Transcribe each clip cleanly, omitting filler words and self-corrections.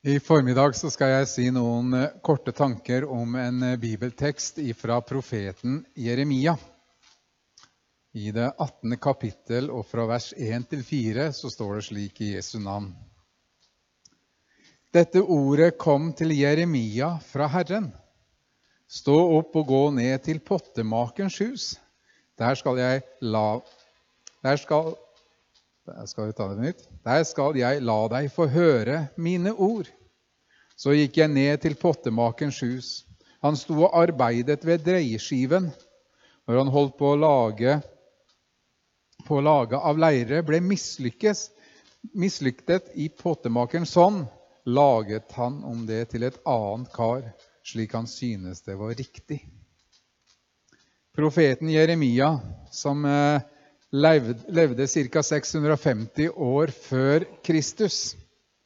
I formiddag så skal jeg si noen korte tanker om en bibeltekst fra profeten Jeremia. I det 18. kapittel og fra vers 1-4 så står det slik i Jesu navn. Dette ordet kom til Jeremia fra Herren. Stå opp og gå ned til pottemakerens hus. Der skal jeg la deg få høre mine ord. Så gikk jeg ned til pottemakerens hus. Han sto og arbeidet ved dreieskiven. Når han holdt på å lage av leire, ble mislyktet i pottemakerens hånd, laget han om det til et annet kar, slik han synes det var riktig. Profeten Jeremia, som levde ca. 650 år før Kristus.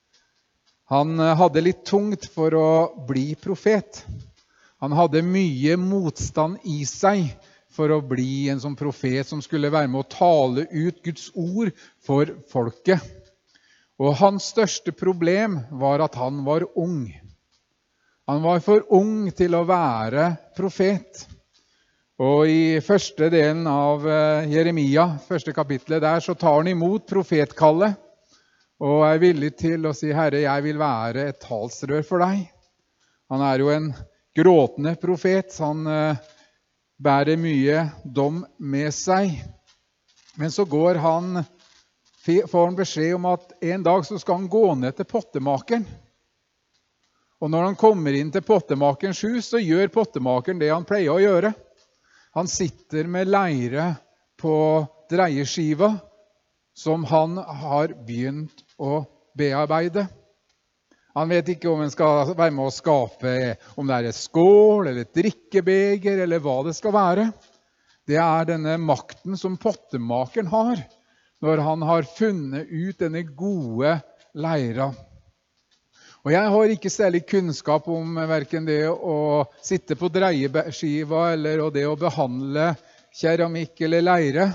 Han hadde litt tungt for å bli profet. Han hadde mye motstand i seg for å bli en sånn profet som skulle være med å tale ut Guds ord for folket. Og hans største problem var at han var ung. Han var for ung til å være profet. Og i første delen av Jeremia, første kapitlet der, så tar han imot profetkallet og er villig til å si, Herre, jeg vil være et talsrør for deg. Han er jo en gråtende profet, han bærer mye dom med seg. Men så får han beskjed om at en dag så skal han gå ned til pottemakeren. Og når han kommer inn til pottemakerens hus, så gjør pottemakeren det han pleier å gjøre. Han sitter med leire på dreieskiva som han har begynt å bearbeide. Han vet ikke om han skal være med å skape, om det er et skål eller et drikkebeger eller hva det skal være. Det er denne makten som pottemakeren har når han har funnet ut denne gode leira. Og jeg har ikke særlig kunnskap om hverken det å sitte på dreieskiva eller det å behandle keramikk eller leire.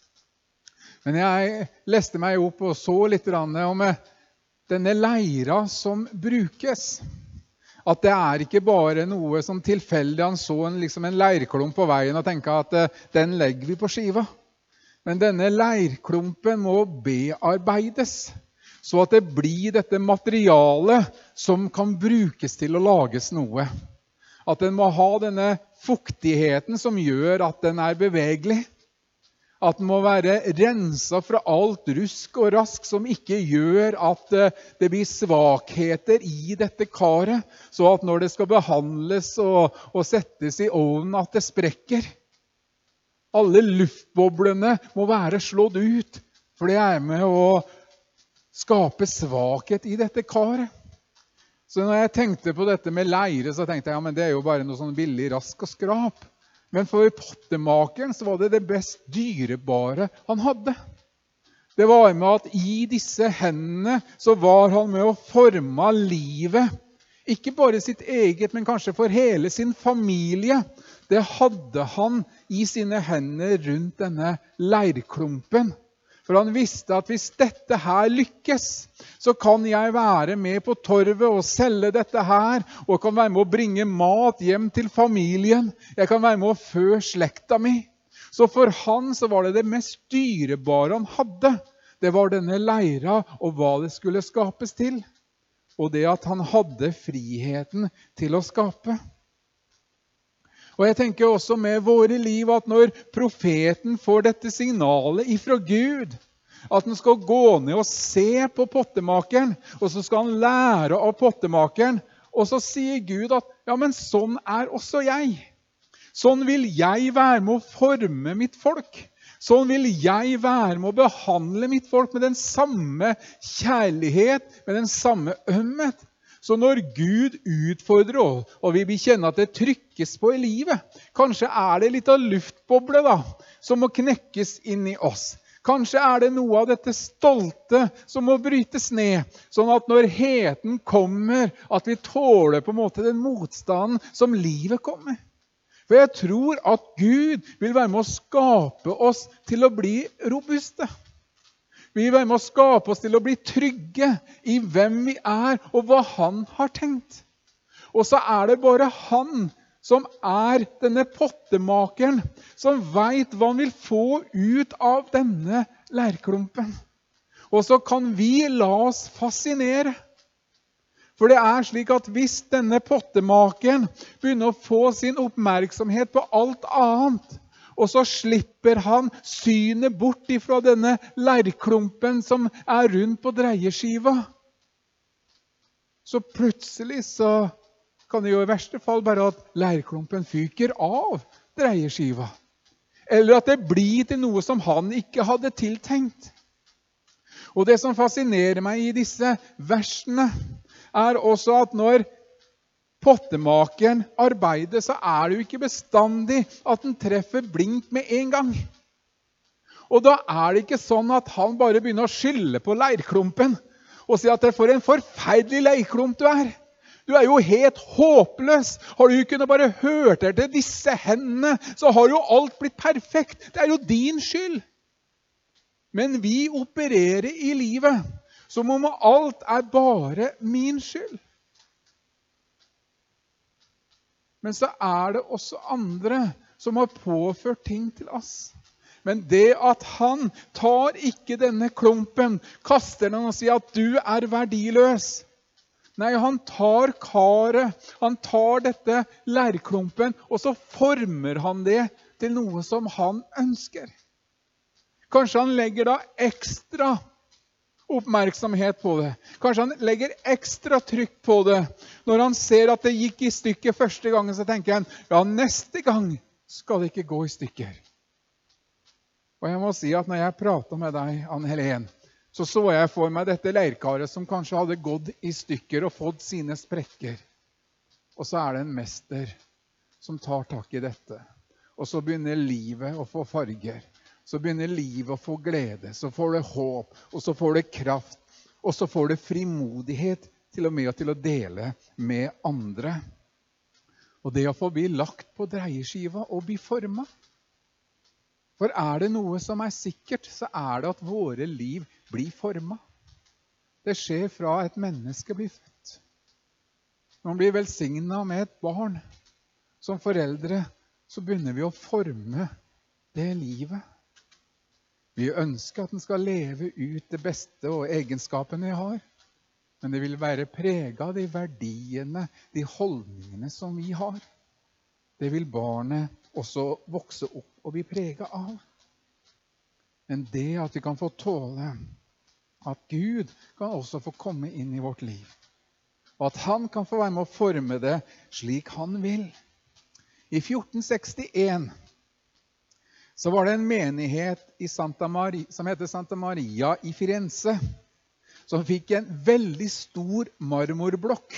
Men jeg leste meg opp og så litt om denne leira som brukes. At det er ikke bare noe som tilfeldig. Han så en leirklump på veien og tenkte at den legger vi på skiva. Men denne leirklumpen må bearbeides. Så at det blir dette materialet som kan brukes til å lages noe. At den må ha denne fuktigheten som gjør at den er bevegelig. At den må være renset fra alt rusk og rask som ikke gjør at det blir svakheter i dette karet. Så at når det skal behandles og settes i ovnen at det sprekker. Alle luftboblene må være slått ut, for det er med å skape svakhet i dette karet. Så når jeg tenkte på dette med leire, så tenkte jeg, ja, men det er jo bare noe sånn billig rask og skrap. Men for pottemakeren så var det det best dyrebare han hadde. Det var med at i disse hendene så var han med å forme livet. Ikke bare sitt eget, men kanskje for hele sin familie. Det hadde han i sine hender rundt denne leirklumpen. For han visste at hvis dette her lykkes, så kan jeg være med på torvet og selge dette her, og kan være med å bringe mat hjem til familien. Jeg kan være med å fø slekta mi. Så for han så var det mest dyrebare han hadde. Det var denne leira og hva det skulle skapes til. Og det at han hadde friheten til å skape. Og jeg tenker også med våre liv at når profeten får dette signalet ifra Gud, at han skal gå ned og se på pottemakeren, og så skal han lære av pottemakeren, og så sier Gud at ja, men sånn er også jeg. Sånn vil jeg være med å forme mitt folk. Sånn vil jeg være med å behandle mitt folk med den samme kjærlighet, med den samme ømhet. Så når Gud utfordrer oss, og vi vil kjenne at det trykkes på i livet, kanskje er det litt av luftboble da, som må knekkes inn i oss. Kanskje er det noe av dette stolte som må brytes ned, sånn at når heten kommer, at vi tåler på en måte den motstanden som livet kommer. For jeg tror at Gud vil være med å skape oss til å bli robuste. Vi vil være med å skape oss til å bli trygge i hvem vi er, og hva han har tenkt. Og så er det bare han som er denne pottemakeren, som vet hva han vil få ut av denne leirklumpen. Og så kan vi la oss fascinere. For det er slik at hvis denne pottemakeren begynner å få sin oppmerksomhet på alt annet, og så slipper han synet bort ifra denne leirklumpen som er rundt på dreieskiva, så plutselig så kan det jo i verste fall bare at leirklumpen fyker av dreieskiva. Eller at det blir til noe som han ikke hadde tiltenkt. Og det som fascinerer meg i disse versene, er også at når pottemakeren arbeider, så er det jo ikke bestandig at den treffer blink med en gang. Og da er det ikke sånn at han bare begynner å skylde på leirklumpen og si at det for en forferdelig leirklump du er. Du er jo helt håpløs. Har du ikke bare hørt etter disse hendene, så har jo alt blitt perfekt. Det er jo din skyld. Men vi opererer i livet som om alt er bare min skyld. Men så er det også andre som har påført ting til oss. Men det at han tar ikke denne klumpen, kaster den og sier at du er verdiløs. Nei, han tar karet, han tar dette leirklumpen, og så former han det til noe som han ønsker. Kanskje han legger da ekstra oppmerksomhet på det. Kanskje han legger ekstra trykk på det. Når han ser at det gikk i stykker første gangen, så tenker han, ja, neste gang skal det ikke gå i stykker. Og jeg må si at når jeg prater med deg, Ann-Helen, så jeg for meg dette leirkaret som kanskje hadde gått i stykker og fått sine sprekker. Og så er det en mester som tar tak i dette. Og så begynner livet å få farger. Så begynner livet å få glede, så får det håp, og så får det kraft, og så får det frimodighet til og med til å dele med andre. Og det å få bli lagt på dreieskiva og bli formet. For er det noe som er sikkert, så er det at våre liv blir formet. Det skjer fra et menneske blir født. Når man blir velsignet med et barn, som foreldre, så begynner vi å forme det livet. Vi ønsker at den skal leve ut det beste og egenskapene vi har. Men det vil være preget av de verdiene, de holdningene som vi har. Det vil barnet også vokse opp og bli preget av. Men det at vi kan få tåle at Gud kan også få komme inn i vårt liv. Og at han kan få være med å forme det slik han vil. I 1461 så var det en menighet som heter Santa Maria i Firenze, som fikk en veldig stor marmorblokk.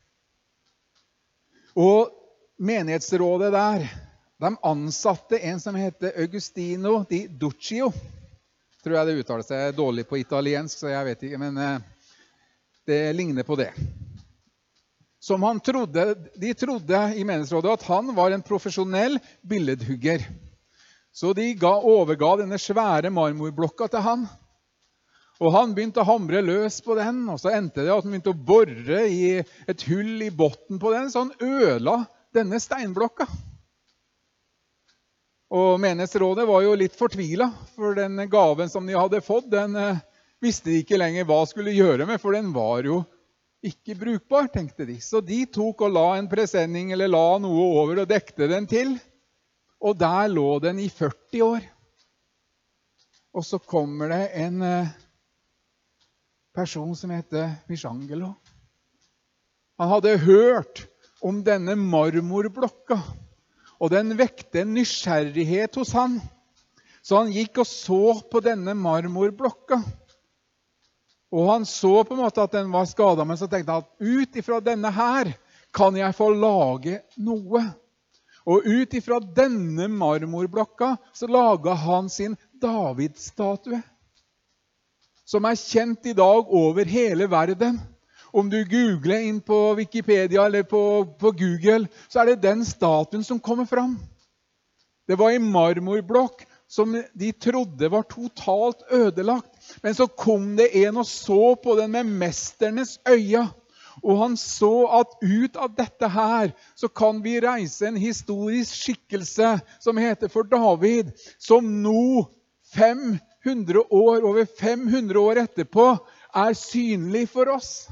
Og menighetsrådet der, de ansatte en som heter Agostino di Duccio. Tror jeg det uttaler seg dårlig på italiensk, så jeg vet ikke, men det ligner på det. De trodde i menighetsrådet at han var en profesjonell billedhugger. Så de overga denne svære marmorblokka til han. Og han begynte å hamre løs på den, og så endte det at han begynte å borre i et hull i botten på den, så han ødela denne steinblokka. Og menighetsrådet var jo litt fortvilet, for den gaven som de hadde fått, den visste de ikke lenger hva skulle gjøre med, for den var jo ikke brukbar, tenkte de. Så de tok og la en presenning, eller la noe over og dekte den til. Og der lå den i 40 år. Og så kommer det en person som heter Michelangelo. Han hadde hørt om denne marmorblokka, og den vekte en nysgjerrighet hos han. Så han gikk og så på denne marmorblokka. Og han så på en måte at den var skadet, men så tenkte han at ut ifra denne her kan jeg få lage noe. Og ut ifra denne marmorblokka så laget han sin David-statue, som er kjent i dag over hele verden. Om du googler inn på Wikipedia eller på Google, så er det den statuen som kommer fram. Det var i marmorblokk som de trodde var totalt ødelagt. Men så kom det en og så på den med mesternes øyne. Og han så at ut av dette her så kan vi reise en historisk skikkelse som heter for David, som nå 500 år, over 500 år etterpå, er synlig for oss.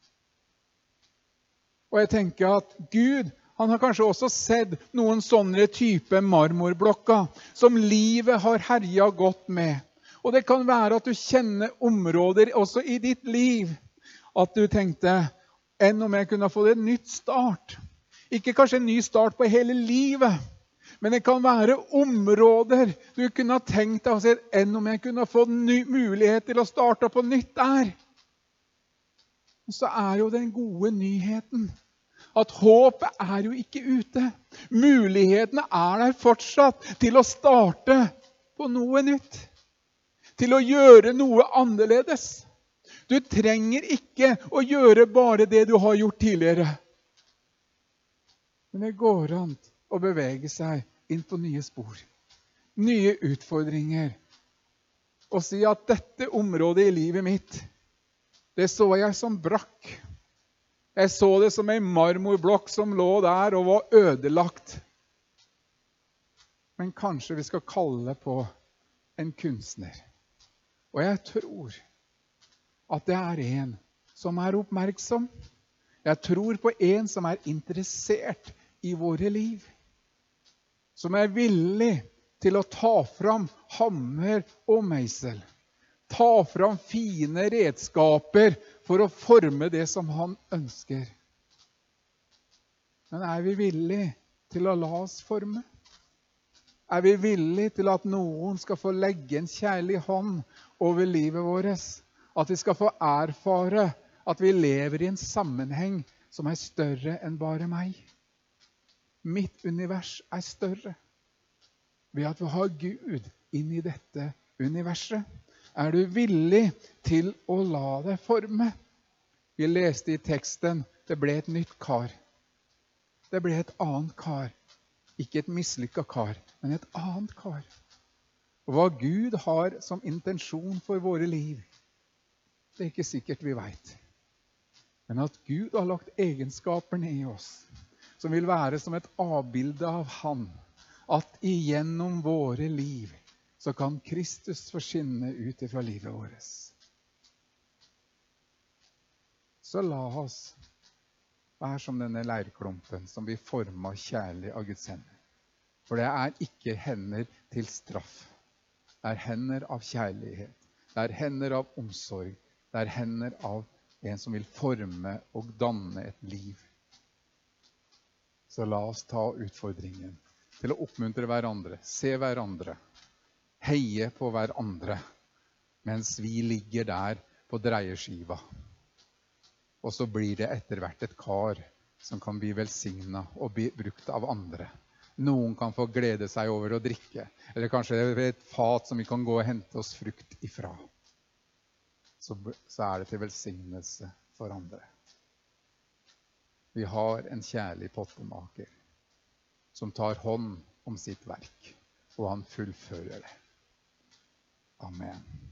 Og jeg tenker at Gud, han har kanskje også sett noen sånne type marmorblokker som livet har herjet godt med. Og det kan være at du kjenner områder også i ditt liv, at du tenkte, enn om jeg kunne få en nytt start. Ikke kanskje en ny start på hele livet, men det kan være områder du kunne ha tenkt deg å si, enn om jeg kunne få mulighet til å starte på nytt der. Og så er jo den gode nyheten at håpet er jo ikke ute. Mulighetene er der fortsatt til å starte på noe nytt. Til å gjøre noe annerledes. Du trenger ikke å gjøre bare det du har gjort tidligere. Men det går an å bevege seg inn på nye spor. Nye utfordringer. Og si at dette området i livet mitt, det så jeg som brakk. Jeg så det som en marmorblokk som lå der og var ødelagt. Men kanskje vi skal kalle på en kunstner. Og jeg tror at det er en som er oppmerksom. Jeg tror på en som er interessert i våre liv. Som er villig til å ta fram hammer og meisel. Ta fram fine redskaper for å forme det som han ønsker. Men er vi villige til å la oss forme? Er vi villige til at noen skal få legge en kjærlig hånd over livet vårt? At vi skal få erfare at vi lever i en sammenheng som er større enn bare meg? Mitt univers er større. Ved at vi har Gud inn i dette universet. Er du villig til å la deg forme? Vi leste i teksten, det ble et nytt kar. Det ble et annet kar. Ikke et mislykket kar, men et annet kar. Og hva Gud har som intensjon for våre liv, det er ikke sikkert vi vet. Men at Gud har lagt egenskaperne i oss, som vil være som et avbilde av Han, at igjennom våre liv, så kan Kristus få skinne ut fra livet vårt. Så la oss være som denne leirklumpen som blir formet kjærlig av Guds hender. For det er ikke hender til straff. Det er hender av kjærlighet. Det er hender av omsorg. Det er hender av en som vil forme og danne et liv. Så la oss ta utfordringen til å oppmuntre hverandre, se hverandre, heie på hverandre, mens vi ligger der på dreieskiva. Og så blir det etter hvert et kar som kan bli velsignet og bli brukt av andre. Noen kan få glede seg over å drikke, eller kanskje det er et fat som vi kan gå og hente oss frukt ifra. Så er det til velsignelse for andre. Vi har en kjærlig pottemaker som tar hånd om sitt verk, og han fullfører det. Amen.